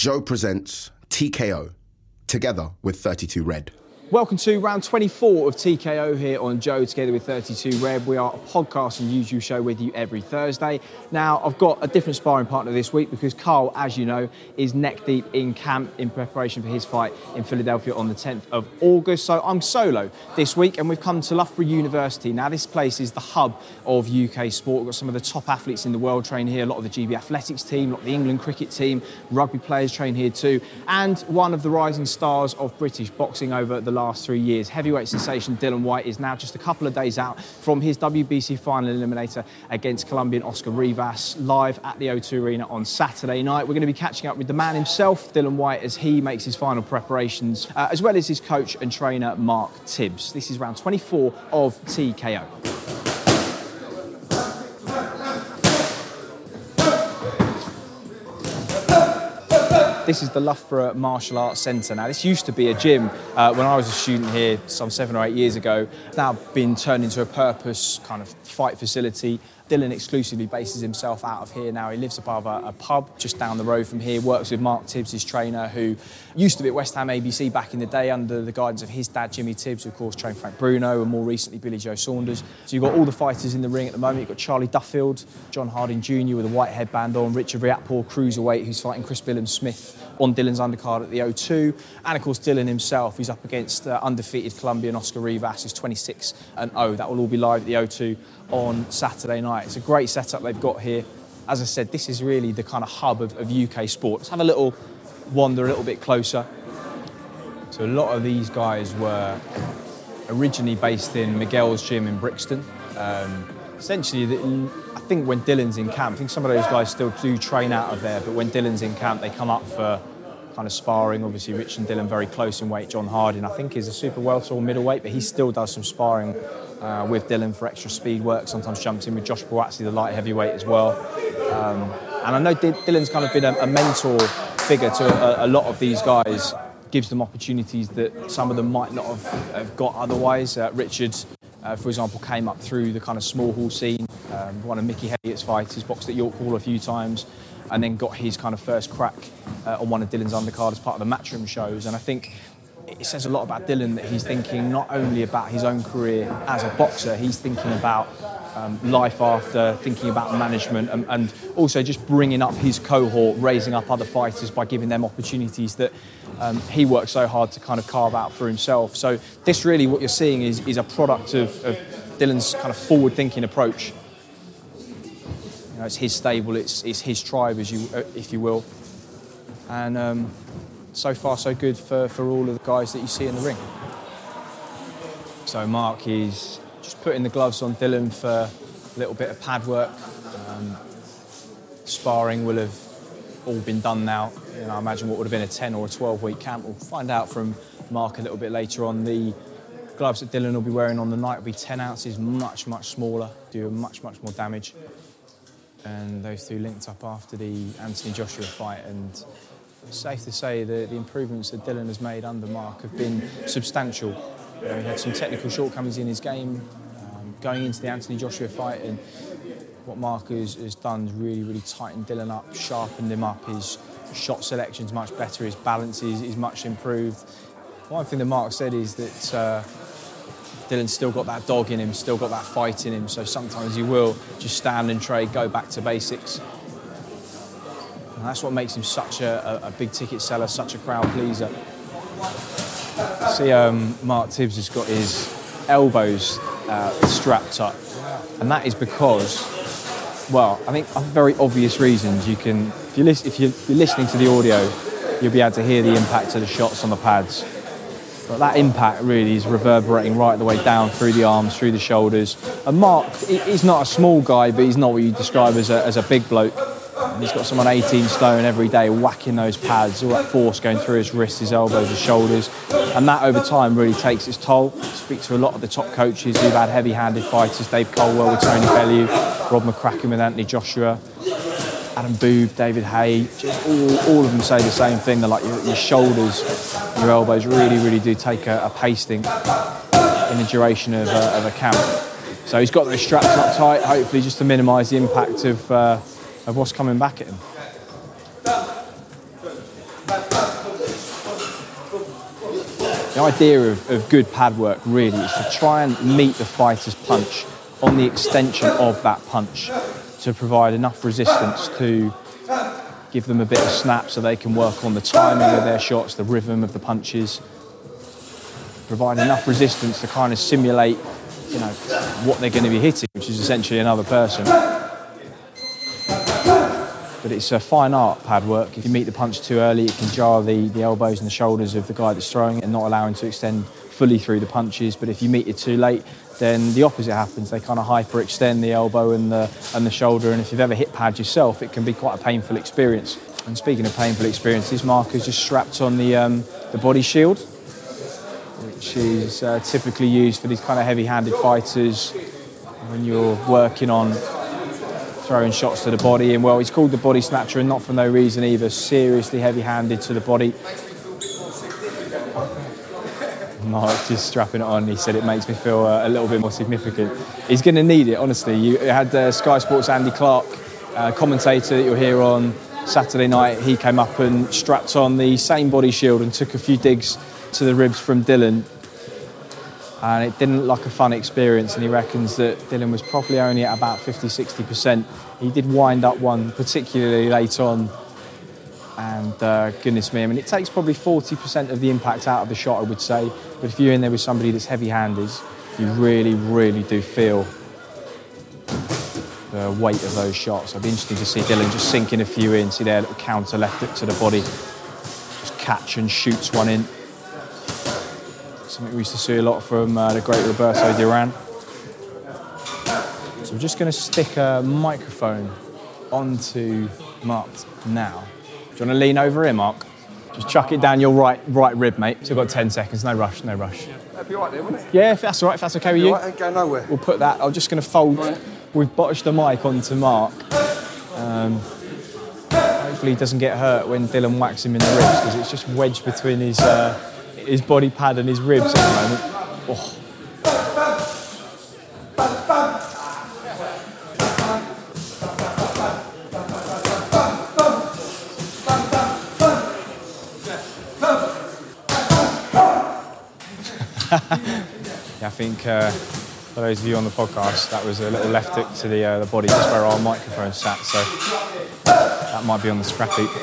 Joe presents TKO, together with 32 Red. Welcome to round 24 of TKO here on Joe, together with 32 Red. We are a podcast and YouTube show with you every Thursday. Now, I've got a different sparring partner this week because Carl, as you know, is neck deep in camp in preparation for his fight in Philadelphia on the 10th of August. So I'm solo this week and we've come to Loughborough University. Now, this place is the hub of UK sport. We've got some of the top athletes in the world train here, a lot of the GB Athletics team, a lot of the England cricket team, rugby players train here too, and one of the rising stars of British boxing over the last 3 years. Heavyweight sensation Dillian Whyte is now just a couple of days out from his WBC final eliminator against Colombian Oscar Rivas, live at the O2 Arena on Saturday night. We're going to be catching up with the man himself, Dillian Whyte, as he makes his final preparations, as well as his coach and trainer, Mark Tibbs. This is round 24 of TKO. This is the Loughborough Martial Arts Centre. Now, this used to be a gym when I was a student here some 7 or 8 years ago. It's now been turned into a purpose kind of fight facility. Dillian exclusively bases himself out of here now. He lives above a pub just down the road from here, works with Mark Tibbs, his trainer, who used to be at West Ham ABC back in the day under the guidance of his dad, Jimmy Tibbs, who of course trained Frank Bruno, and more recently Billy Joe Saunders. So you've got all the fighters in the ring at the moment. You've got Charlie Duffield, John Harding Jr. with a white headband on, Richard Riakporhe, cruiserweight, who's fighting Chris Billings-Smith on Dillian's undercard at the O2. And of course Dillian himself, who's up against undefeated Colombian Oscar Rivas, who's 26-0. That will all be live at the O2 on Saturday night. It's a great setup they've got here. As I said, this is really the kind of hub of UK sport. Let's have a little wander a little bit closer. So a lot of these guys were originally based in Miguel's gym in Brixton. Essentially, I think when Dillian's in camp, I think some of those guys still do train out of there, but when Dillian's in camp, they come up for kind of sparring. Obviously, Rich and Dillian very close in weight. John Harding, I think, is a super welter or middleweight, but he still does some sparring with Dillian for extra speed work. Sometimes jumps in with Josh Buatsi, the light heavyweight, as well. And I know Dillian's kind of been a mentor figure to a lot of these guys, gives them opportunities that some of them might not have got otherwise. Richard, for example, came up through the kind of small hall scene, one of Mickey Elliott's fighters, boxed at York Hall a few times, and then got his kind of first crack on one of Dillian's undercard as part of the Matchroom shows. And I think it says a lot about Dillian that he's thinking not only about his own career as a boxer, he's thinking about life after, thinking about management, and also just bringing up his cohort, raising up other fighters by giving them opportunities that he worked so hard to kind of carve out for himself. So this really, what you're seeing is a product of Dillian's kind of forward-thinking approach. You know, it's his stable, it's his tribe, if you will. And so far, so good for all of the guys that you see in the ring. So Mark is just putting the gloves on Dillian for a little bit of pad work. Sparring will have all been done now. You know, I imagine what would have been a 10 or a 12-week camp. We'll find out from Mark a little bit later on. The gloves that Dillian will be wearing on the night will be 10 ounces, much, much smaller, do much, much more damage. And those two linked up after the Anthony Joshua fight, and it's safe to say that the improvements that Dillian has made under Mark have been substantial. You know, he had some technical shortcomings in his game going into the Anthony Joshua fight, and what Mark has done is really, really tightened Dillian up, sharpened him up. His shot selection's much better, his balance is much improved. One thing that Mark said is that Dillian's still got that dog in him, still got that fight in him, so sometimes he will just stand and trade, go back to basics. And that's what makes him such a big ticket seller, such a crowd pleaser. See, Mark Tibbs has got his elbows strapped up, and that is because, well, I think for very obvious reasons. You can, if you're listening to the audio, you'll be able to hear the impact of the shots on the pads. But that impact really is reverberating right the way down through the arms, through the shoulders. And Mark, he's not a small guy, but he's not what you describe as a big bloke. He's got someone 18 stone every day whacking those pads, all that force going through his wrists, his elbows, his shoulders. And that over time really takes its toll. I speak to a lot of the top coaches who've had heavy-handed fighters, Dave Colwell with Tony Bellew, Rob McCracken with Anthony Joshua, Adam Booth, David Hay, all of them say the same thing. They're like, your shoulders, your elbows really, really do take a pasting in the duration of a camp. So he's got those straps up tight, hopefully just to minimise the impact of what's coming back at him. The idea of good pad work really is to try and meet the fighter's punch on the extension of that punch to provide enough resistance to give them a bit of snap so they can work on the timing of their shots, the rhythm of the punches, provide enough resistance to kind of simulate, you know, what they're going to be hitting, which is essentially another person. But it's a fine art, pad work. If you meet the punch too early, it can jar the elbows and the shoulders of the guy that's throwing it and not allow him to extend fully through the punches. But if you meet it too late, then the opposite happens. They kind of hyperextend the elbow and the shoulder. And if you've ever hit pad yourself, it can be quite a painful experience. And speaking of painful experiences, Mark has just strapped on the body shield, which is typically used for these kind of heavy-handed fighters when you're working on throwing shots to the body. And well, he's called the body snatcher, and not for no reason either. Seriously heavy-handed to the body. Mark just strapping it on. He said it makes me feel a little bit more significant. He's going to need it, honestly. You had Sky Sports Andy Clark, commentator that you'll hear on Saturday night. He came up and strapped on the same body shield and took a few digs to the ribs from Dylan. And it didn't look like a fun experience, and he reckons that Dylan was probably only at about 50-60%. He did wind up one particularly late on, and goodness me, I mean, it takes probably 40% of the impact out of the shot, I would say. But if you're in there with somebody that's heavy-handed, you really, really do feel the weight of those shots. It'd be interesting to see Dylan just sinking a few in, see their little counter left hook to the body, just catch and shoots one in. Something we used to see a lot from the great Roberto Duran. So we're just going to stick a microphone onto Mark now. Do you want to lean over here, Mark? Just chuck it down your right rib, mate. So we've got 10 seconds, no rush. That'd be all right there, wouldn't it? Yeah, if that's all right, if that's okay with you. Right, ain't going nowhere. We'll put that, I'm just going to fold, we've botched the mic onto Mark. Hopefully he doesn't get hurt when Dylan whacks him in the ribs, because it's just wedged between his body pad and his ribs at the moment. Oh. Yeah, I think for those of you on the podcast, that was a little left hook to the body, just where our microphone sat, so that might be on the scrap heap.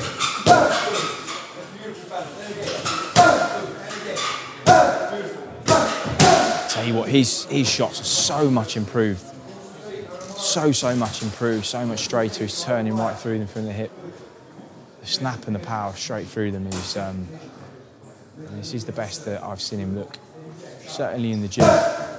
Tell you what, his shots are so much improved. So much improved, so much straighter. He's turning right through them from the hip. The snap and the power straight through them is, this is the best that I've seen him look. Certainly in the gym.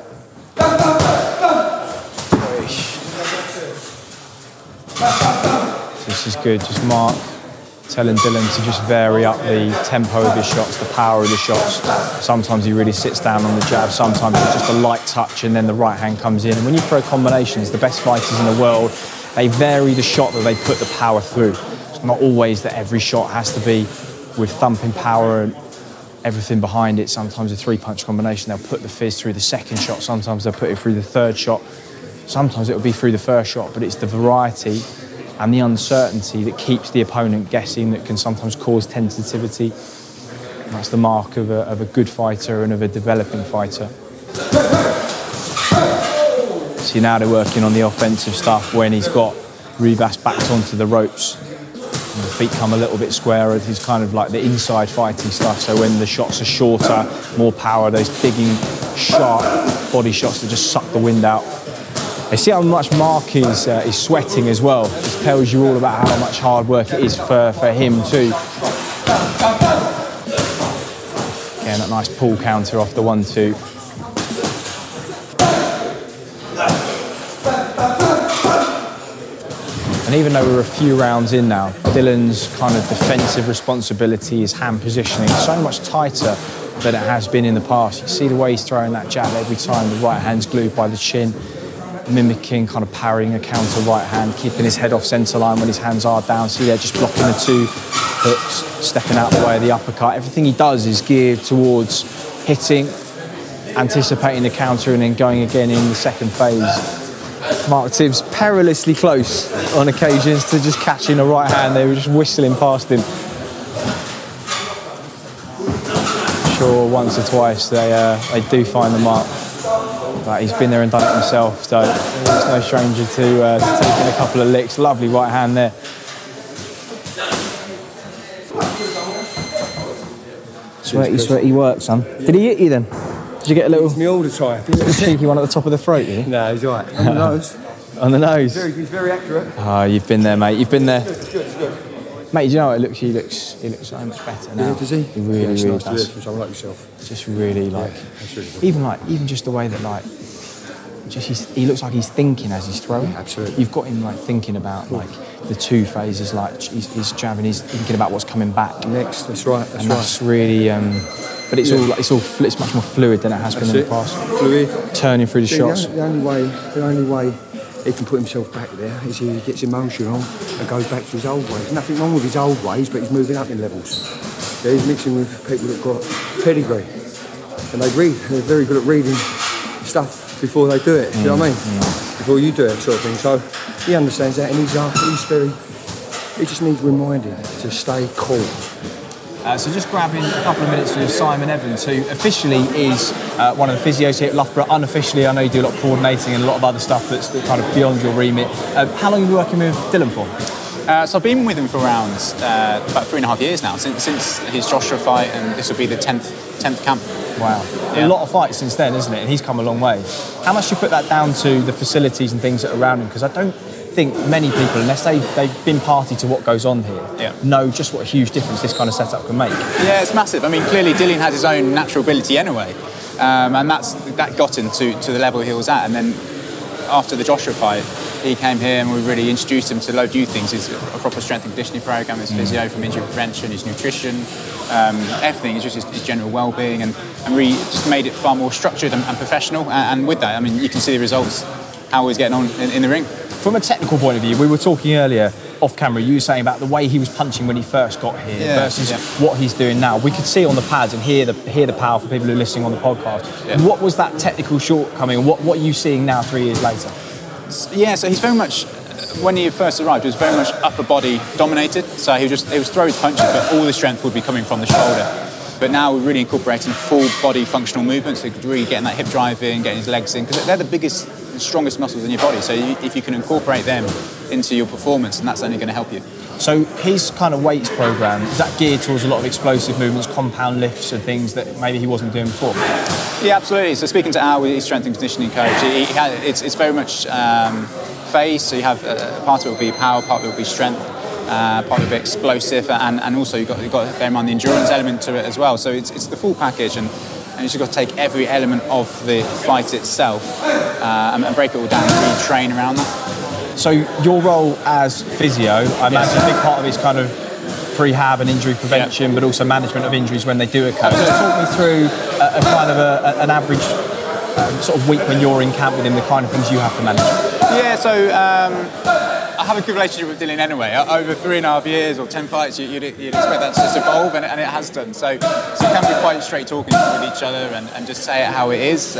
This is good, just Mark telling Dylan to just vary up the tempo of his shots, the power of the shots. Sometimes he really sits down on the jab, sometimes it's just a light touch and then the right hand comes in. And when you throw combinations, the best fighters in the world, they vary the shot that they put the power through. It's not always that every shot has to be with thumping power and everything behind it. Sometimes a three-punch combination, they'll put the fizz through the second shot, sometimes they'll put it through the third shot, sometimes it'll be through the first shot, but it's the variety and the uncertainty that keeps the opponent guessing, that can sometimes cause tentativity. And that's the mark of a good fighter and of a developing fighter. See, now they're working on the offensive stuff when he's got Rivas backed onto the ropes. And the feet come a little bit squarer. He's kind of like the inside fighting stuff. So when the shots are shorter, more power, those digging, sharp body shots that just suck the wind out. You see how much Mark is sweating as well. This tells you all about how much hard work it is for him too. Again, that nice pull counter off the 1-2. And even though we're a few rounds in now, Dylan's kind of defensive responsibility, his hand positioning, is so much tighter than it has been in the past. You see the way he's throwing that jab every time, the right hand's glued by the chin, mimicking, kind of parrying a counter right hand, keeping his head off centre line when his hands are down. See, they're just blocking the two hooks, stepping out the way of the uppercut. Everything he does is geared towards hitting, anticipating the counter, and then going again in the second phase. Mark Tibbs perilously close on occasions to just catching a right hand. They were just whistling past him. sure once or twice they do find the mark. But he's been there and done it himself, so he's no stranger to taking a couple of licks. Lovely right hand there. Sweaty work, son. Did he hit you then? Did you get a little... It's me all the time. A cheeky one at the top of the throat, did you? No, he's all right. On the nose. On the nose? He's very accurate. Oh, you've been there, mate. You've been there. It's good. Mate, do you know what? He looks so much better now. Yeah, does he? He really, it's really nice to does. do it from someone like yourself. Just really like... Really even just the way that he looks like he's thinking as he's throwing. Absolutely. You've got him thinking about the two phases, he's jabbing, he's thinking about what's coming back. Next, that's right. That's really... but it's it's much more fluid than it has been in the past. Fluid. Turning through the shots. The only way he can put himself back there is he gets emotional and goes back to his old ways. Nothing wrong with his old ways, but he's moving up in levels. Yeah, he's mixing with people that've got pedigree. And they read. They're very good at reading stuff before they do it. Do you know what I mean? Before you do it, sort of thing. So he understands that, and he just needs reminding to stay cool. So just grabbing a couple of minutes with Simon Evans, who officially is one of the physios here at Loughborough. Unofficially, I know you do a lot of coordinating and a lot of other stuff that's kind of beyond your remit. How long have you been working with Dylan for? So I've been with him for around about 3.5 years now, since his Joshua fight, and this will be the 10th camp. Wow. Yeah. A lot of fights since then, isn't it? And he's come a long way. How much do you put that down to the facilities and things that are around him? Because I don't think many people, unless they've been party to what goes on here, know just what a huge difference this kind of setup can make. Yeah, it's massive. I mean, clearly Dylan has his own natural ability anyway, and that got him to the level he was at. And then after the Joshua fight, he came here and we really introduced him to a load of new things. His a proper strength and conditioning program, his physio from injury prevention, his nutrition, everything. It's just his general well-being, and really just made it far more structured and professional. And with that, I mean, you can see the results, how he's getting on in the ring. From a technical point of view, we were talking earlier off camera, you were saying about the way he was punching when he first got here versus what he's doing now. We could see on the pads and hear the power for people who are listening on the podcast. Yeah. What was that technical shortcoming? What are you seeing now 3 years later? Yeah, so he's very much, when he first arrived, he was very much upper body dominated. So he was throw his punches, but all the strength would be coming from the shoulder. But now we're really incorporating full body functional movements, so really getting that hip drive in, getting his legs in, because they're the biggest, strongest muscles in your body. So if you can incorporate them into your performance, and that's only going to help you. So his kind of weights program, is that geared towards a lot of explosive movements, compound lifts and things that maybe he wasn't doing before? Yeah, absolutely. So speaking to Al, his strength and conditioning coach, it's very much phase. So you have part of it will be power, part of it will be strength, part of it explosive, and also you've got to bear in mind the endurance element to it as well. So it's the full package, and you've got to take every element of the fight itself and break it all down and really train around that. So your role as physio, I imagine a big part of it is kind of prehab and injury prevention, but also management of injuries when they do occur. So talk me through a kind of an average sort of week when you're in camp with him, the kind of things you have to manage. Yeah, so I have a good relationship with Dylan anyway. Over 3.5 years or 10 fights, you'd expect that to just evolve, and it has done. So you can be quite straight talking with each other and just say it how it is.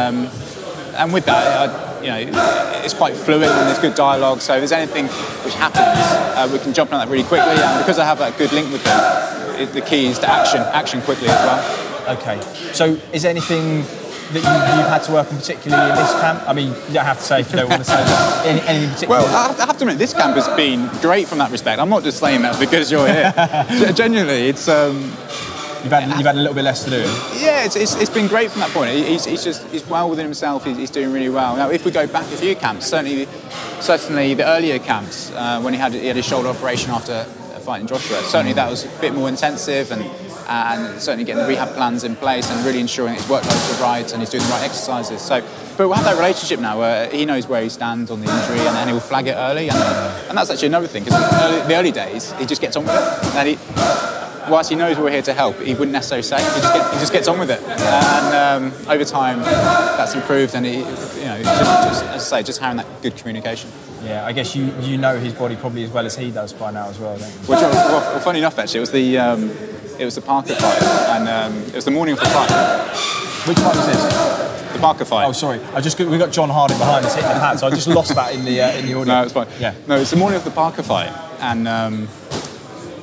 And with that, it's quite fluid and there's good dialogue. So if there's anything which happens, we can jump on that really quickly. And because I have that good link with them, the key is to action quickly as well. Okay. So is there anything that you've had to work on particularly in this camp? I mean, you don't have to say if you don't want to say that. Anything particular? Well, I have to admit, this camp has been great from that respect. I'm not just saying that because you're here. Genuinely, it's... You've had a little bit less to do. Yeah, it's been great from that point. He's well within himself. He's doing really well. Now, if we go back a few camps, certainly the earlier camps when he had his shoulder operation after fighting Joshua, certainly that was a bit more intensive and certainly getting the rehab plans in place and really ensuring his workloads were right and he's doing the right exercises. So, but we have that relationship now where he knows where he stands on the injury and he will flag it early, and that's actually another thing because the early days he just gets on with it. And whilst he knows we're here to help, he wouldn't necessarily say. He just gets on with it, and over time that's improved. And just as I say, just having that good communication. Yeah, I guess you know his body probably as well as he does by now as well, don't you? Well, funny enough, actually, it was the Parker fight, and it was the morning of the fight. Which fight was this? The Parker fight. Oh, sorry. We got John Harding behind us hitting the pad, so I just lost that in the audio. No, it's fine. Yeah. No, it's the morning of the Parker fight, and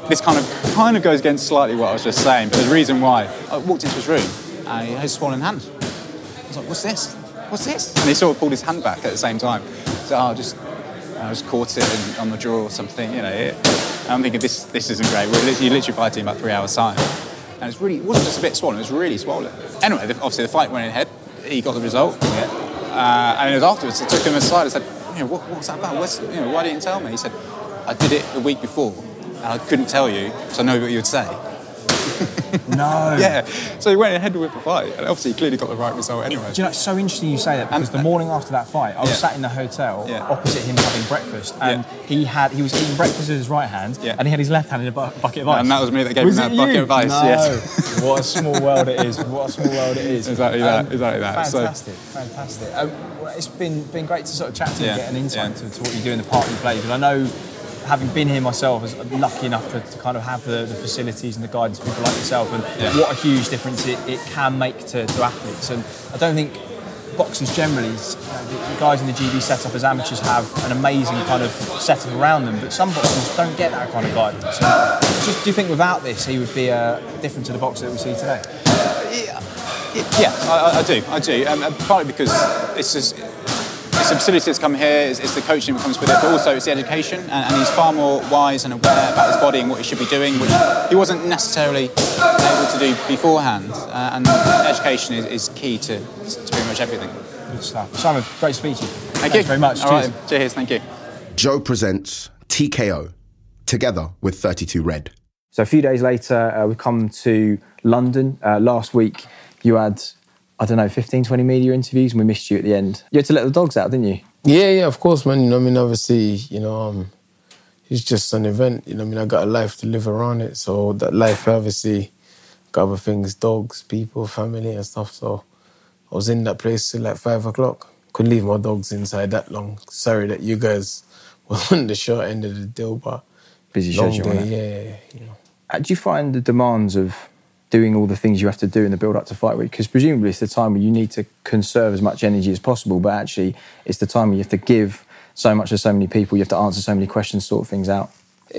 this kind of goes against slightly what I was just saying, but there's a reason why. I walked into his room and he had his swollen hand. I was like, what's this? What's this? And he sort of pulled his hand back at the same time. So I just caught it on the jaw or something, you know. And I'm thinking, this isn't great. You're literally fighting in about 3 hours' time. And it wasn't just a bit swollen, it was really swollen. Anyway, obviously the fight went ahead. He got the result. And it was afterwards, I took him aside and said, what's that about? Why didn't you tell me? He said, I did it a week before and I couldn't tell you, so I know what you would say. No. Yeah. So he went ahead with the fight, and obviously he clearly got the right result anyway. Do you know, it's so interesting you say that, because the morning after that fight, I was sat in the hotel opposite him having breakfast, and he was eating breakfast with his right hand, and he had his left hand in a bucket of ice. And that was me that gave him that bucket of ice. No. Yes. What a small world it is. What a small world it is. Exactly that. Fantastic. It's been great to sort of chat to you and get an insight to what you do in the part you play, because I know, having been here myself, I was lucky enough to kind of have the facilities and the guidance of people like yourself, and what a huge difference it can make to athletes. And I don't think boxers generally, the guys in the GB setup as amateurs have an amazing kind of setup around them, but some boxers don't get that kind of guidance. Do you think without this he would be different to the boxer that we see today? I do. Partly because it's the facility that's come here, it's the coaching that comes with it, but also it's the education, and he's far more wise and aware about his body and what he should be doing, which he wasn't necessarily able to do beforehand. And education is key to pretty much everything. Good stuff. Simon, great to speak to you. Thank you you very much. All right. Cheers, thank you. Joe presents TKO, together with 32 Red. So a few days later, we come to London. Last week, you had, 15, 20 media interviews, and we missed you at the end. You had to let the dogs out, didn't you? Yeah, of course, man. Obviously, it's just an event. I got a life to live around it. So that life, obviously, got other things, dogs, people, family and stuff. So I was in that place till like 5 o'clock. Couldn't leave my dogs inside that long. Sorry that you guys were on the short end of the deal, but busy schedule, day, yeah. Do you find the demands of doing all the things you have to do in the build-up to fight week? Because presumably it's the time where you need to conserve as much energy as possible, but actually it's the time where you have to give so much to so many people, you have to answer so many questions, sort things out.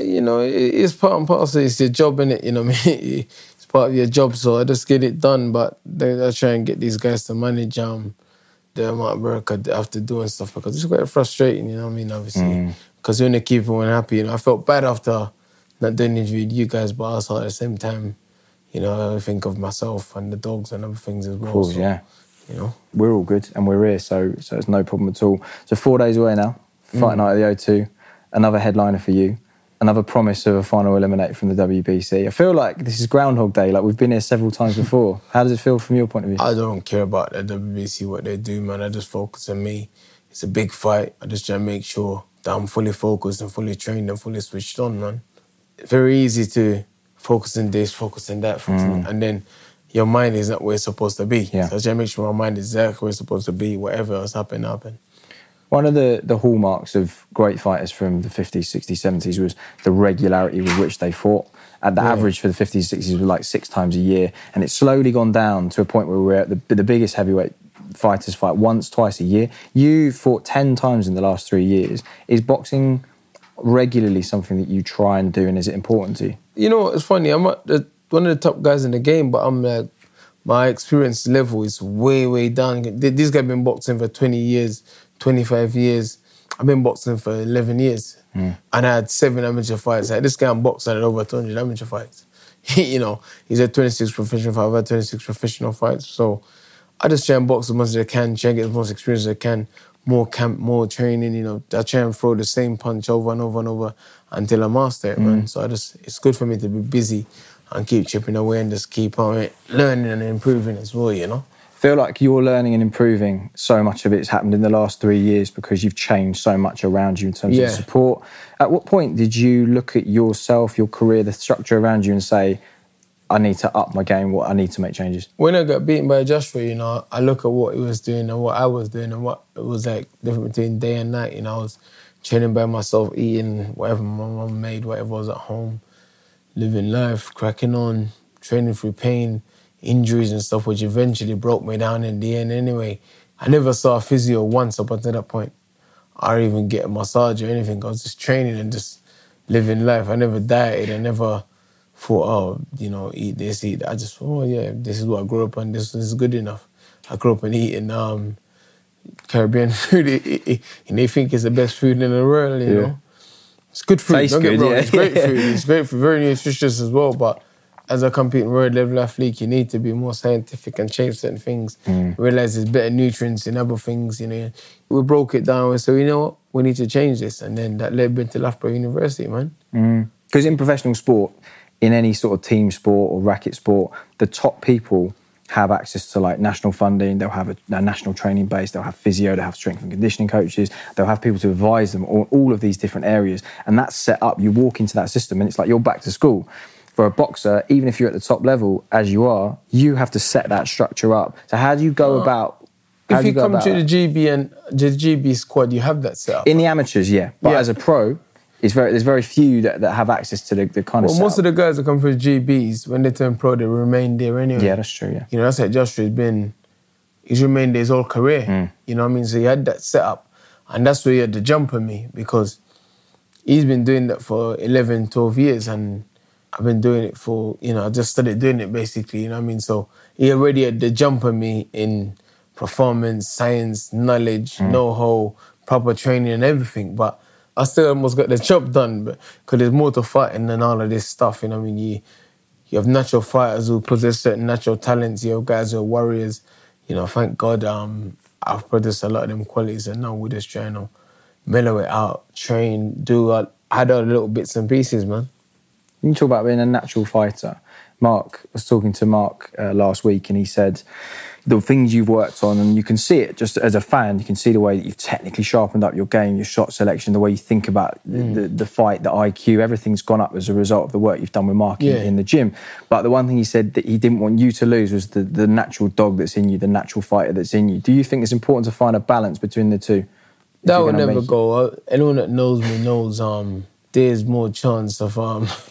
It's part and parcel. It's your job, innit? It's part of your job, so I just get it done, but I try and get these guys to manage the amount of work I have to do and stuff, because it's quite frustrating, obviously. Because you want to keep everyone happy. I felt bad after not doing the interview with you guys, but also at the same time, I think of myself and the dogs and other things as well. Of course, yeah. We're all good and we're here, so it's no problem at all. So 4 days away now, fight night at the O2, another headliner for you, another promise of a final eliminator from the WBC. I feel like this is Groundhog Day, like we've been here several times before. How does it feel from your point of view? I don't care about the WBC, what they do, man. I just focus on me. It's a big fight. I just try to make sure that I'm fully focused and fully trained and fully switched on, man. It's very easy to focus on this, focus on that, and then your mind is not where it's supposed to be. Yeah. So I try to make sure my mind is exactly where it's supposed to be, whatever else happen. One of the hallmarks of great fighters from the 50s, 60s, 70s was the regularity with which they fought. At the average for the 50s, 60s was like 6 times a year, and it's slowly gone down to a point where we're at the biggest heavyweight fighters fight once, twice a year. You fought 10 times in the last 3 years. Is boxing regularly something that you try and do, and is it important to you? It's funny, I'm not one of the top guys in the game, but I'm like, my experience level is way, way down. This guy been boxing for 20 years, 25 years. I've been boxing for 11 years. And I had 7 amateur fights. This guy I'm boxing at over 200 amateur fights. He's had 26 professional fights. I've had 26 professional fights. So I just try and box as much as I can, try and get as much experience as I can. More camp, more training, I try and throw the same punch over and over and over until I master it, man. So it's good for me to be busy and keep chipping away and just keep on learning and improving as well, I feel like you're learning and improving, so much of it's happened in the last 3 years because you've changed so much around you in terms of support. At what point did you look at yourself, your career, the structure around you and say, I need to up my game, I need to make changes? When I got beaten by Joshua, I look at what he was doing and what I was doing and what it was like different between day and night. I was training by myself, eating whatever my mum made, whatever was at home, living life, cracking on, training through pain, injuries and stuff, which eventually broke me down in the end anyway. I never saw a physio once up until that point. I didn't even get a massage or anything. I was just training and just living life. I never dieted. I never thought, oh, you know, eat this, eat that. I just thought, oh yeah, this is what I grew up on. This is good enough. I grew up on eating Caribbean food. And they think it's the best food in the world, you know. It's good food, Tastes don't get me good, wrong. yeah. It's great food. It's great food, very nutritious as well. But as a competing world level athlete, you need to be more scientific and change certain things. Realize there's better nutrients in other things, you know. We broke it down and said, you know what, we need to change this. And then that led me to Loughborough University, man. Because in professional sport, in any sort of team sport or racket sport, the top people have access to like national funding, they'll have a national training base, they'll have physio, they'll have strength and conditioning coaches, they'll have people to advise them on all of these different areas. And that's set up, you walk into that system and it's like you're back to school. For a boxer, even if you're at the top level, as you are, you have to set that structure up. So how do you go about... If you come to the GB and the GB squad, you have that set up. In the amateurs, yeah. But as a pro, there's very few that have access to the kind of Well, most of the guys that come from the GBs, when they turn pro, they remain there anyway. Yeah, that's true, yeah. You know, that's like Joshua he's remained there his whole career. You know what I mean? So he had that set up. And that's where he had the jump on me, because he's been doing that for 11, 12 years and I've been doing it for, you know, I just started doing it basically, you know what I mean? So he already had the jump on me in performance, science, knowledge, know-how, proper training and everything. But I still almost got the job done, because there's more to fighting than all of this stuff, you know what I mean? You have natural fighters who possess certain natural talents, you have guys who are warriors. You know, thank God I've produced a lot of them qualities, and now we're just trying to mellow it out, train, add all the little bits and pieces, man. You talk about being a natural fighter. I was talking to Mark last week, and he said the things you've worked on, and you can see it just as a fan, you can see the way that you've technically sharpened up your game, your shot selection, the way you think about the fight, the IQ, everything's gone up as a result of the work you've done with Mark in the gym. But the one thing he said that he didn't want you to lose was the natural dog that's in you, the natural fighter that's in you. Do you think it's important to find a balance between the two? That will never go. Anyone that knows me knows there's more chance of,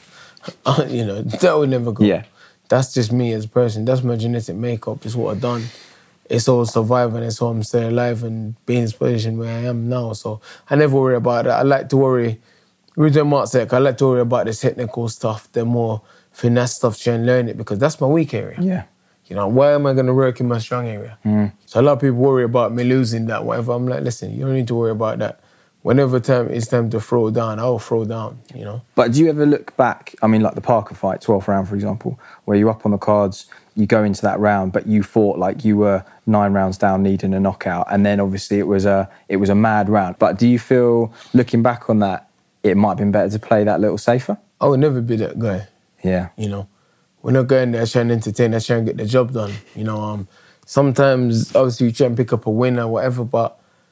you know, that will never go. Yeah. That's just me as a person. That's my genetic makeup. It's what I've done. It's all surviving. It's all I'm staying alive and being in this position where I am now. So I never worry about that. I like to worry, with Mark said, I like to worry about the technical stuff, the more finesse stuff, try and learn it, because that's my weak area. Yeah. You know, why am I going to work in my strong area? So a lot of people worry about me losing that, whatever. I'm like, listen, you don't need to worry about that. Whenever it's time to throw down, I'll throw down, you know. But do you ever look back, I mean, like the Parker fight, 12th round, for example, where you're up on the cards, you go into that round, but you fought like you were 9 rounds down needing a knockout, and then obviously it was a mad round. But do you feel, looking back on that, it might have been better to play that a little safer? I would never be that guy. Yeah. You know, we're not going there trying to entertain, I try and get the job done. You know, sometimes, obviously, you try and pick up a win or whatever, but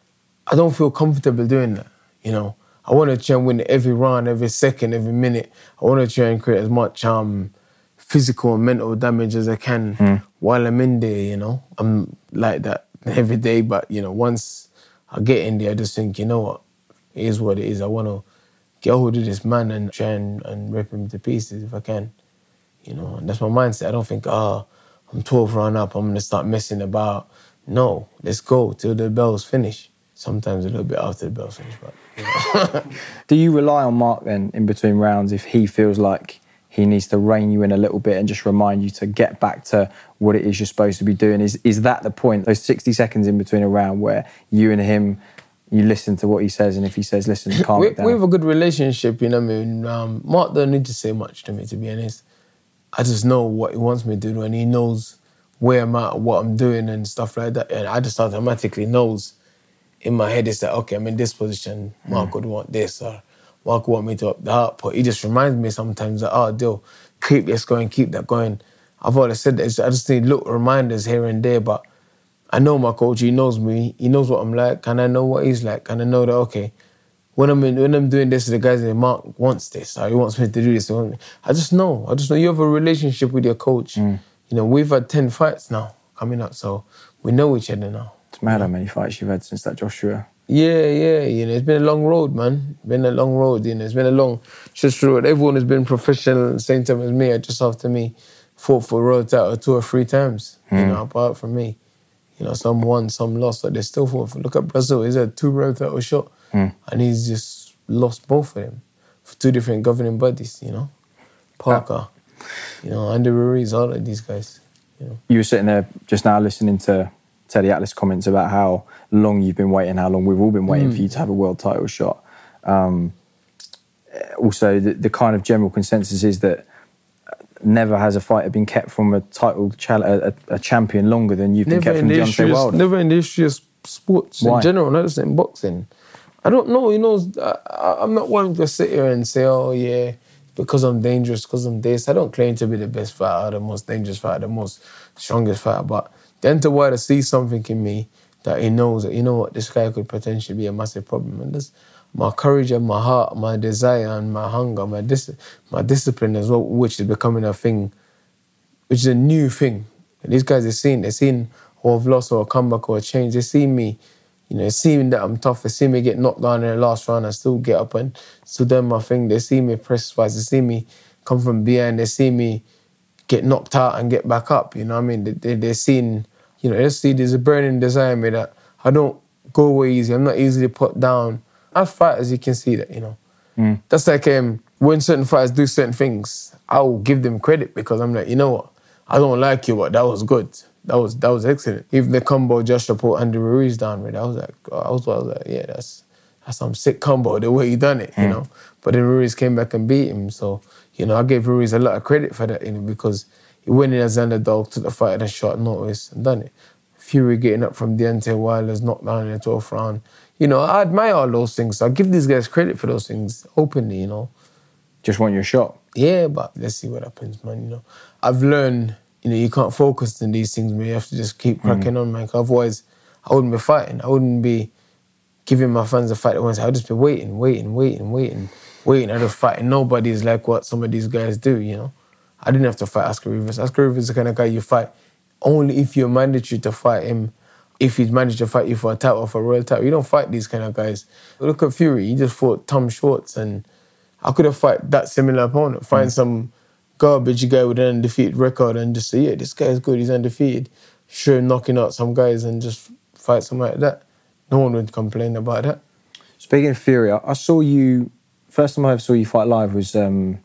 I don't feel comfortable doing that, you know. I want to try and win every round, every second, every minute. I want to try and create as much physical and mental damage as I can while I'm in there, you know. I'm like that every day, but, you know, once I get in there, I just think, you know what, it is what it is. I want to get hold of this man and try and rip him to pieces if I can, you know. And that's my mindset. I don't think, I'm 12 round up, I'm going to start messing about. No, let's go till the bells finish. Sometimes a little bit after the bells finish, but... You know. Do you rely on Mark then in between rounds if he feels like he needs to rein you in a little bit and just remind you to get back to what it is you're supposed to be doing? Is that the point, those 60 seconds in between a round where you and him, you listen to what he says, and if he says, listen, calm it down? We have a good relationship, you know what I mean? Mark don't need to say much to me, to be honest. I just know what he wants me to do, and he knows where I'm at, what I'm doing and stuff like that. And I just automatically knows in my head, it's like, okay, I'm in this position, Mark would want this, or Mark would want me to up the output. He just reminds me sometimes that, Dill, keep this going, keep that going. I've always said that, I just need little reminders here and there, but I know my coach, he knows me, he knows what I'm like, and I know what he's like, and I know that, okay, when I'm doing this to the guys, Mark wants this, or he wants me to do this. I just know you have a relationship with your coach. You know, we've had 10 fights now coming up, so we know each other now. It's mad how many fights you've had since that Joshua. Yeah, you know, it's been a long road, man. Been a long road, you know, it's been a long road. Everyone has been professional at the same time as me, or just after me, fought for world title 2 or 3 times, you know, apart from me. You know, some won, some lost, but they still fought for. Look at Brazil, he's had 2 world title shot, and he's just lost both of them. for two different governing bodies, Parker, Andy Ruiz, all of these guys. You were sitting there just now listening to Teddy Atlas comments about how long you've been waiting, how long we've all been waiting for you to have a world title shot. Also, the kind of general consensus is that never has a fighter been kept from a title a champion longer than you've been kept from Deontay Wilder. Never in the history of sports in general, not just in boxing. I don't know, I'm not one to sit here and say, oh yeah, because I'm dangerous, because I'm this. I don't claim to be the best fighter, the most dangerous fighter, the most strongest fighter, but Deontay Wilder sees something in me that he knows that, this guy could potentially be a massive problem. And this, my courage and my heart, my desire and my hunger, my discipline as well, which is becoming a thing, which is a new thing. And these guys, they've seen or I've lost or a comeback or a change. They see me, they see that I'm tough. They see me get knocked down in the last round and still get up and still do my thing. They see me press fights. They see me come from behind. They see me get knocked out and get back up. You know what I mean? They're seeing, they see there's a burning desire in me that I don't go away easy. I'm not easily put down. As fighters, you can see that, That's like when certain fighters do certain things, I'll give them credit because I'm like, you know what? I don't like you, but that was good. That was excellent. Even the combo Joshua put Andy Ruiz down with, I was like, yeah, that's some sick combo, the way he done it, But then Ruiz came back and beat him. So, I gave Ruiz a lot of credit for that, because he went in as underdog, took the fight at a short notice and done it. Fury getting up from Deontay Wilder's knockdown in the 12th round. I admire all those things. So I give these guys credit for those things openly, Just want your shot. Yeah, but let's see what happens, man, I've learned, you can't focus on these things, man. You have to just keep cracking on, man. Otherwise, I wouldn't be fighting. I wouldn't be giving my fans a fight at once. I'd just be waiting. I just fighting. Nobody's like what some of these guys do, I didn't have to fight Oscar Rivas. Oscar Rivas is the kind of guy you fight only if you're mandatory to fight him. If he's managed to fight you for a title or for a royal title, you don't fight these kind of guys. Look at Fury, he just fought Tom Schwartz, and I could have fought that similar opponent. Find some garbage guy with an undefeated record and just say, yeah, this guy's good, he's undefeated. Sure, knocking out some guys and just fight something like that. No one would complain about that. Speaking of Fury, I saw you, first time I ever saw you fight live was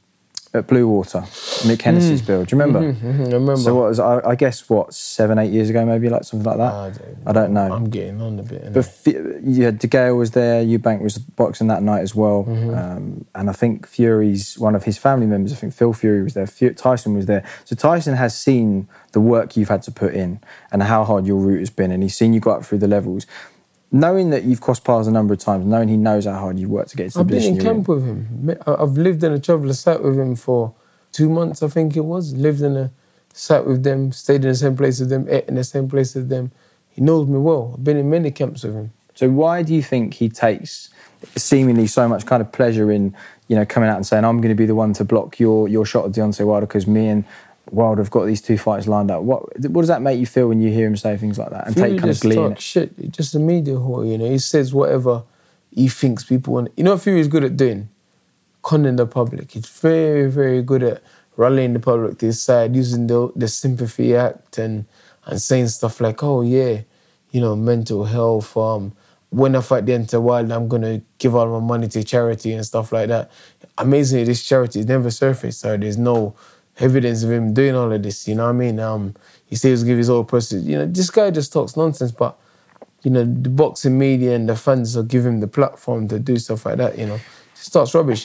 at Blue Water, Mick Hennessy's build. Do you remember? I remember. So what was, I guess, 7-8 years ago, maybe, like something like that? I don't know. I'm getting on a bit. But you had DeGale was there, Eubank was boxing that night as well. And I think Fury's, one of his family members, I think Phil Fury was there, Tyson was there. So Tyson has seen the work you've had to put in and how hard your route has been, and he's seen you go up through the levels. Knowing that you've crossed paths a number of times, knowing he knows how hard you've worked to get to the position you're in. I've been in camp with him. I've lived in a traveller site with him for 2 months, I think it was. Lived in a site with them, stayed in the same place with them, ate in the same place with them. He knows me well. I've been in many camps with him. So why do you think he takes seemingly so much kind of pleasure in, coming out and saying, I'm going to be the one to block your shot at Deontay Wilder because me and Wilder have got these 2 fights lined up? What does that make you feel when you hear him say things like that and take kind of glee in it? Shit, it's just a media whore, He says whatever he thinks people want. You know what Fury's good at doing? Conning the public. He's very, very good at rallying the public to his side, using the sympathy act and saying stuff like, oh yeah, mental health. When I fight Deontay Wilder, I'm going to give all my money to charity and stuff like that. Amazingly, this charity has never surfaced, so there's no evidence of him doing all of this, you know what I mean? He says he'll give his whole person. This guy just talks nonsense, but, the boxing media and the fans will give him the platform to do stuff like that, Just talks rubbish.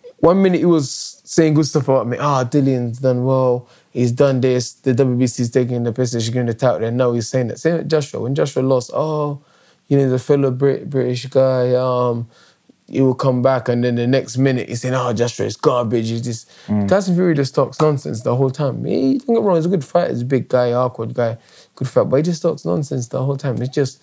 1 minute he was saying good stuff about me. Dillian's done well, he's done this, the WBC's taking the piss, she's going to tout there. No, he's saying that. Same with Joshua. When Joshua lost, the fellow British guy, he will come back, and then the next minute he's saying, Joshua is garbage. He's just Tyson Fury just talks nonsense the whole time. Don't get me wrong, he's a good fighter, he's a big guy, awkward guy, good fighter, but he just talks nonsense the whole time.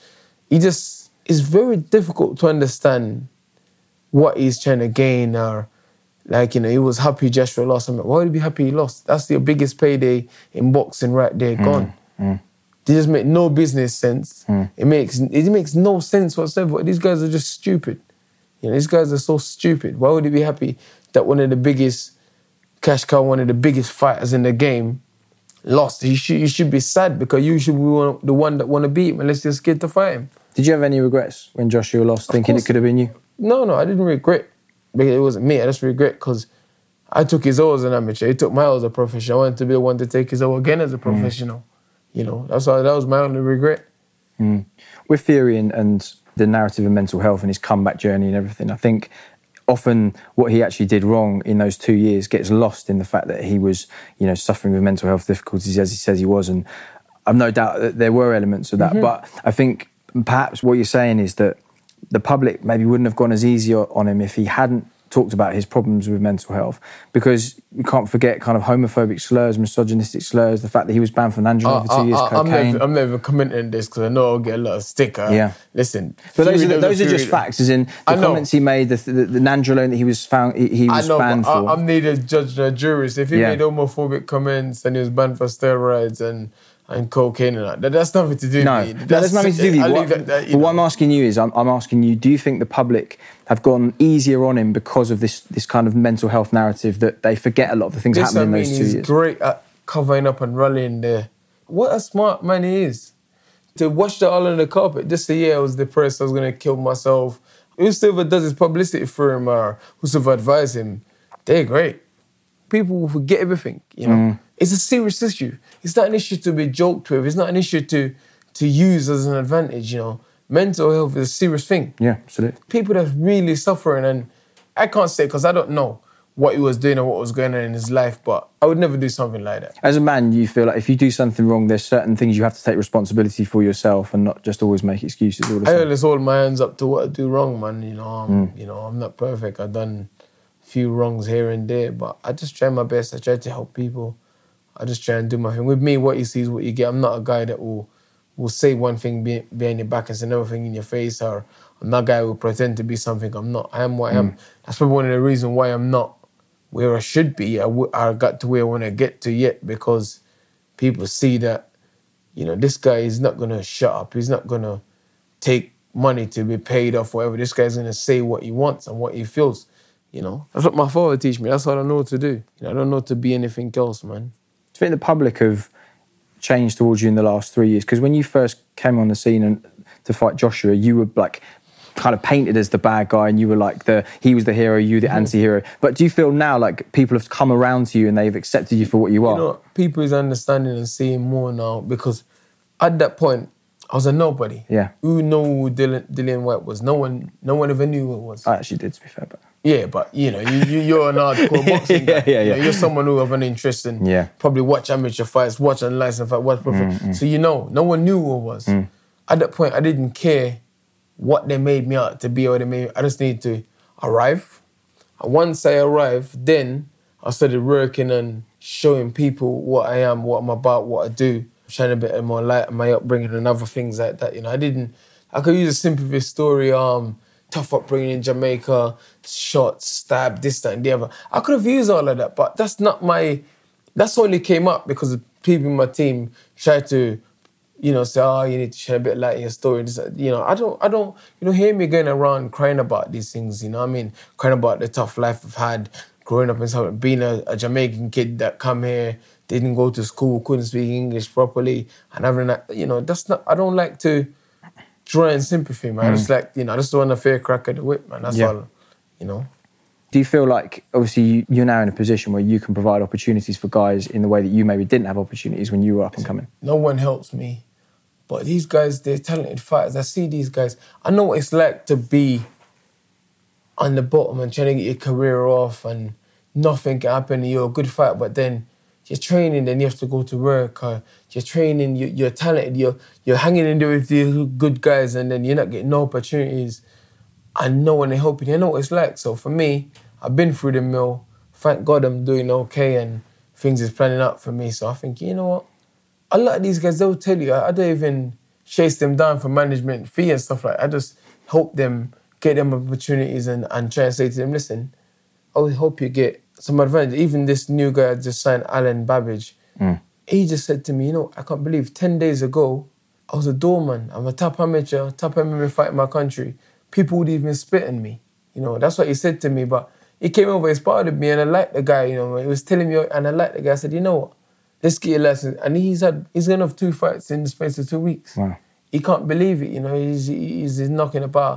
It's very difficult to understand what he's trying to gain, or he was happy Joshua lost. I'm like, why would he be happy he lost? That's your biggest payday in boxing right there, gone. They just make no business sense. It makes no sense whatsoever. These guys are just stupid. These guys are so stupid. Why would he be happy that one of the biggest cash cow, one of the biggest fighters in the game, lost? You should be sad because you should be the one that want to beat him unless you're scared to fight him. Did you have any regrets when Joshua lost, thinking it could have been you? No, I didn't regret But it wasn't me. I just regret because I took his O as an amateur. He took my O as a professional. I wanted to be the one to take his O again as a professional. You know, that was my only regret. With Theory and the narrative of mental health and his comeback journey and everything, I think often what he actually did wrong in those 2 years gets lost in the fact that he was, you know, suffering with mental health difficulties as he says he was. And I've no doubt that there were elements of that. But I think perhaps what you're saying is that the public maybe wouldn't have gone as easy on him if he hadn't talked about his problems with mental health, because you can't forget kind of homophobic slurs, misogynistic slurs, the fact that he was banned from Nandrolone for 2 years, cocaine. I'm never commenting this because I know I'll get a lot of sticker. Yeah. Listen. But those are just facts, as in the comments he made, the Nandrolone that he was banned for. I'm neither judge nor jurist. If he made homophobic comments and he was banned for steroids and cocaine and that's nothing to do with me. There's nothing to do with you. What I'm asking you is, I'm asking you, do you think the public have gone easier on him because of this kind of mental health narrative, that they forget a lot of the things happening in those 2 years? He's great at covering up and rallying there. What a smart man he is. To wash that all on the carpet, just say, I was depressed, I was going to kill myself. Whoever does his publicity for him or whoever advise him, they're great. People will forget everything, you know. It's a serious issue. It's not an issue to be joked with. It's not an issue to use as an advantage, you know. Mental health is a serious thing. Yeah, absolutely. People that's really suffering, and I can't say because I don't know what he was doing or what was going on in his life, but I would never do something like that. As a man, you feel like if you do something wrong, there's certain things you have to take responsibility for yourself and not just always make excuses all the time. I always hold my hands up to what I do wrong, man. You know, I'm not perfect. I've done a few wrongs here and there, but I just try my best. I try to help people. I just try and do my thing. With me, what you see is what you get. I'm not a guy that will say one thing behind your back and say another thing in your face, or I'm not a guy who will pretend to be something I'm not. I am what I am. That's probably one of the reasons why I'm not where I should be. I got to where I want to get to yet, because people see that, you know, this guy is not going to shut up. He's not going to take money to be paid off, whatever. This guy's going to say what he wants and what he feels, you know. That's what my father teach me. That's what I know to do. You know, I don't know to be anything else, man. Do you think the public have changed towards you in the last 3 years? Because when you first came on the scene and to fight Joshua, you were like kind of painted as the bad guy, and you were like he was the hero, you the anti-hero. But do you feel now like people have come around to you and they've accepted you for what you are? You know, people is understanding and seeing more now, because at that point I was a nobody. Yeah. Who knew who Dillian Whyte was? No one ever knew who it was. I actually did, to be fair, but yeah, but you know, you're an hardcore boxing guy. Yeah. You know, you're someone who have an interest in probably watch amateur fights, watch unlicensed fights, watch professional. So you know, no one knew who it was. At that point, I didn't care what they made me out to be or they made me. I just needed to arrive. And once I arrived, then I started working and showing people what I am, what I'm about, what I do, shining a bit of more light on my upbringing and other things like that. You know, I could use a sympathy story, tough upbringing in Jamaica, shot, stab, this, that, and the other. I could have used all of that, but that's only came up because people in my team tried to, you know, say, you need to share a bit of light in your story. You know, I don't, you know, hear me going around crying about these things, you know what I mean? Crying about the tough life I've had, growing up in South, being a Jamaican kid that come here, didn't go to school, couldn't speak English properly, and having that, you know, I don't like to draw in sympathy, man. I just like, you know, I just want a fair crack at the whip, man. That's all, you know. Do you feel like, obviously, you're now in a position where you can provide opportunities for guys in the way that you maybe didn't have opportunities when you were up and coming? No one helps me. But these guys, they're talented fighters. I see these guys. I know what it's like to be on the bottom and trying to get your career off and nothing can happen. You're a good fighter, but then you're training, then you have to go to work. Or you're training, you're talented, you're hanging in there with the good guys, and then you're not getting no opportunities and no one helping you. I know what it's like. So for me, I've been through the mill. Thank God I'm doing okay and things is planning out for me. So I think, you know what? A lot of these guys, they'll tell you, I don't even chase them down for management fee and stuff like that. I just help them, get them opportunities and try and say to them, listen, I hope you get some advantage. Even this new guy I just signed, Alan Babbage, he just said to me, you know, I can't believe 10 days ago, I was a doorman. I'm a top amateur, top MMA fighter in my country. People would even spit on me. You know, that's what he said to me. But he came over, he spotted me, and I liked the guy, you know. He was telling me, and I liked the guy. I said, you know what? Let's get your license. And he's going to have 2 fights in the space of 2 weeks. Wow. He can't believe it, you know. He's knocking about.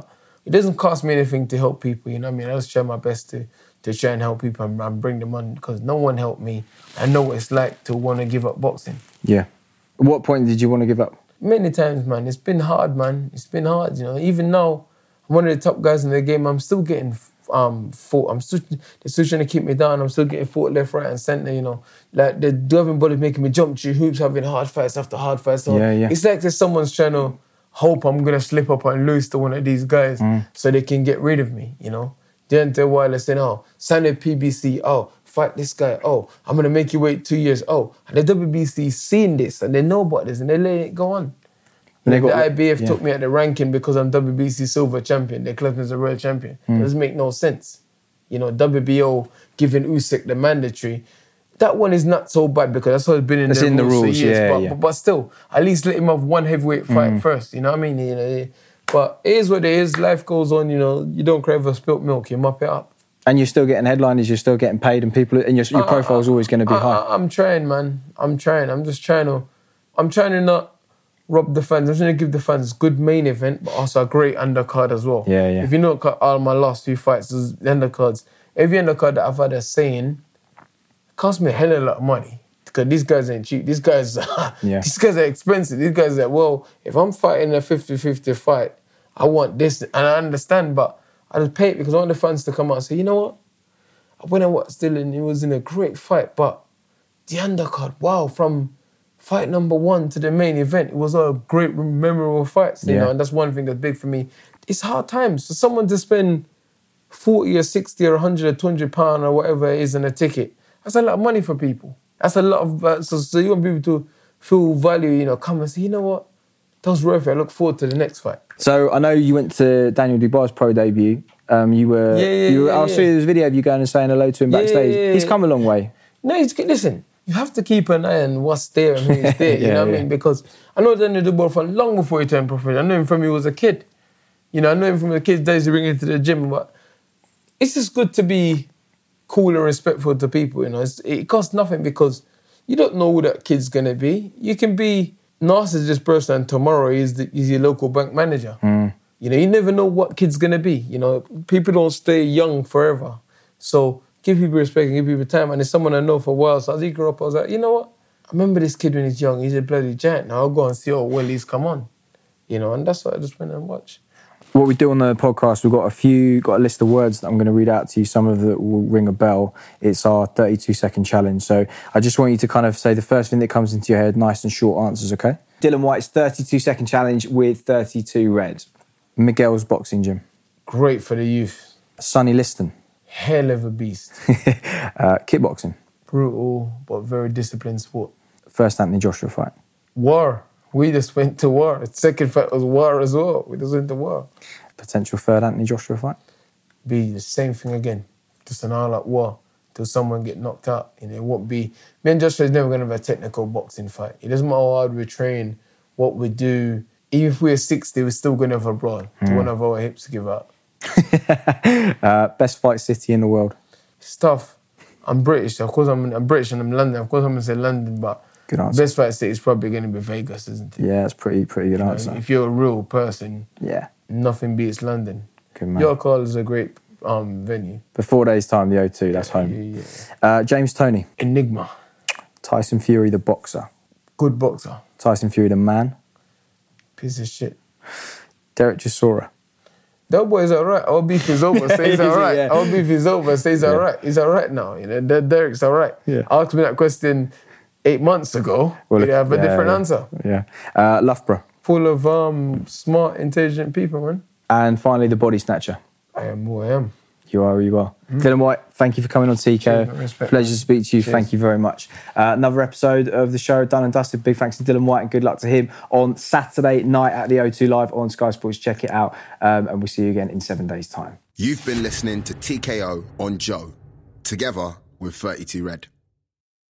it doesn't cost me anything to help people, you know what I mean? I just try my best to try and help people and bring them on, because no one helped me. I know what it's like to want to give up boxing. Yeah. At what point did you want to give up? Many times, man. It's been hard, man. It's been hard, you know. Even now, I'm one of the top guys in the game. I'm still getting fought. They're still trying to keep me down. I'm still getting fought left, right, and centre, you know. Like, the governing body making me jump through hoops, having hard fights after hard fights. So Yeah. it's like there's someone's trying to hope I'm going to slip up and lose to one of these guys so they can get rid of me, you know. Deontay Wilder saying, oh, sign a PBC, oh, fight this guy, oh, I'm going to make you wait 2 years, oh. And the WBC seen this and they know about this and they let it go on. The IBF took me at the ranking because I'm WBC silver champion. They class me as a world champion. It doesn't make no sense. You know, WBO giving Usyk the mandatory. That one is not so bad because that's what's been in the rules for years. But still, at least let him have one heavyweight fight first. You know what I mean? You know, but it is what it is. Life goes on. You know, you don't crave for spilt milk. You mop it up. And you're still getting headliners. You're still getting paid, and people. And your profile is always going to be high. I'm trying, man. I'm trying. I'm just trying to. I'm trying to not rob the fans. I'm trying to give the fans good main event, but also a great undercard as well. Yeah. If you look at all my last few fights, there's undercards. Every undercard that I've had a saying cost me a hell of a lot of money. Because these guys ain't cheap. These guys, these guys are expensive. These guys are, well, if I'm fighting a 50-50 fight, I want this. And I understand, but I just pay it because I want the fans to come out and say, you know what? When I watched Dylan, he was in a great fight, but the undercard, wow, from fight number 1 to the main event, it was a great, memorable fight. You know, and that's one thing that's big for me. It's hard times. For someone to spend 40 or 60 or 100 or 200 pounds or whatever it is on a ticket, that's a lot of money for people. That's a lot of... so you want people to feel value, you know, come and say, you know what? That was worth it. I look forward to the next fight. So I know you went to Daniel Dubois' pro debut. I'll show you this video of you going and saying hello to him backstage. He's come a long way. No, listen, you have to keep an eye on what's there and who's there, you know what I mean? Because I know Daniel Dubois from long before he turned professional. I know him from he was a kid. You know, I know him from the kid's days to bring him to the gym, but it's just good to be cool and respectful to people, you know. It costs nothing because you don't know who that kid's going to be. You can be narcissist person and tomorrow he's your local bank manager. You know, you never know what kid's going to be. You know, people don't stay young forever. So give people respect and give people time. And it's someone I know for a while. So as he grew up, I was like, you know what? I remember this kid when he's young. He's a bloody giant. Now I'll go and see how well he's come on. You know, and that's what I just went and watched. What we do on the podcast, we've got a list of words that I'm going to read out to you. Some of that will ring a bell. It's our 32-second challenge. So I just want you to kind of say the first thing that comes into your head, nice and short answers, okay? Dylan White's 32-second challenge with 32 red. Miguel's boxing gym. Great for the youth. Sonny Liston. Hell of a beast. Kickboxing. Brutal, but very disciplined sport. First Anthony Joshua fight. War. We just went to war. The second fight was war as well. We just went to war. Potential third Anthony Joshua fight. Be the same thing again. Just an all-out war till someone get knocked out. And it won't be... Me and Joshua is never going to have a technical boxing fight. It doesn't matter how hard we train, what we do. Even if we're 60, we're still going to have a brawl. To one of our hips give up. Best fight city in the world. It's tough. I'm British. Of course, I'm British and I'm London. Of course, I'm going to say London, but good answer. Best fight city is probably going to be Vegas, isn't it? Yeah, it's pretty good answer. If you're a real person, nothing beats London. Good man. Your call is a great venue. For 4 days' time, the O2, that's home. Yeah. James Toney. Enigma. Tyson Fury, the boxer. Good boxer. Tyson Fury, the man. Piece of shit. Derek Chisora. That boy's all right. Our beef is over. Say he's all right. Our beef is over. Say he's all right. He's all right now. You know, Derek's all right. Yeah. Asked me that question 8 months ago. We'd have a different answer. Yeah. Loughborough. Full of smart, intelligent people, man. And finally, the body snatcher. I am who I am. You are who you are. Dylan White, thank you for coming on TKO. Pleasure to speak to you. Cheers. Thank you very much. Another episode of the show done and dusted. Big thanks to Dylan White and good luck to him on Saturday night at the O2 Live on Sky Sports. Check it out. And we'll see you again in 7 days' time. You've been listening to TKO on Joe, together with 32 Red.